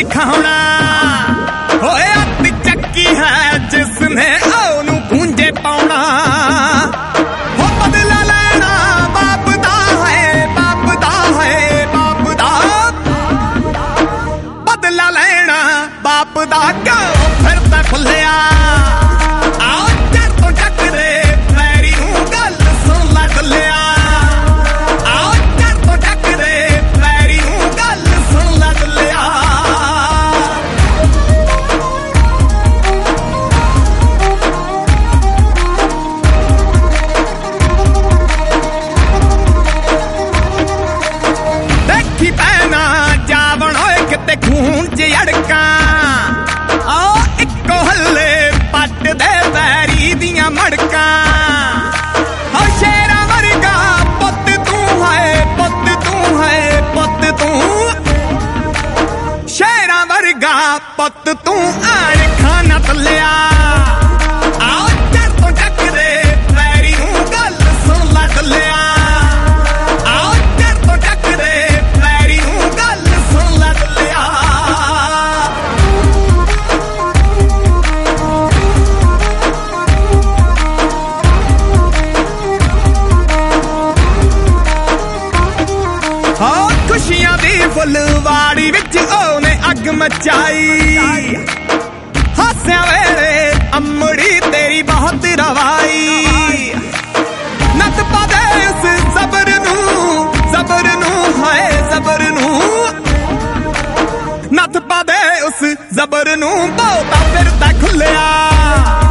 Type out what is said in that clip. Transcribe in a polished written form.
दिखाना होए अति चक्की है जिसने ओनू गूंजे पाउना हो बदला लेना बाप दा है बाप दा है बाप दा बदला लेना बाप दा क्यों फिरदा खुलिया आओ चर तो चकरे पैरी नूं गल सुन ला दुलिया आओ चर तो चकरे पैरी नूं गल सुन ला दुलिया देखी पैना जावण होए किते खून च अड़का आओ इको हल्ले पट दे पैरी दियां मड़का हो शेरा वर्गा पुत तू है पुत तू है पुत तू शेरा वर्गा पुत तू आण खाना तलिया आओ चर तो चकरे पैरी नूं गल सुन ला दुलिया आओ चर तो चकरे पैरी नूं गल सुन ला दुलिया हाँ खुशियां दी फुलवाड़ी विच ओने अग मचाई हास्या वेले अमड़ी तेरी बहुत रवाई नत पा दे उस जबर नू हाय जबर नू नत पा दे उस जबर नू बहुता फिरदा खुलिया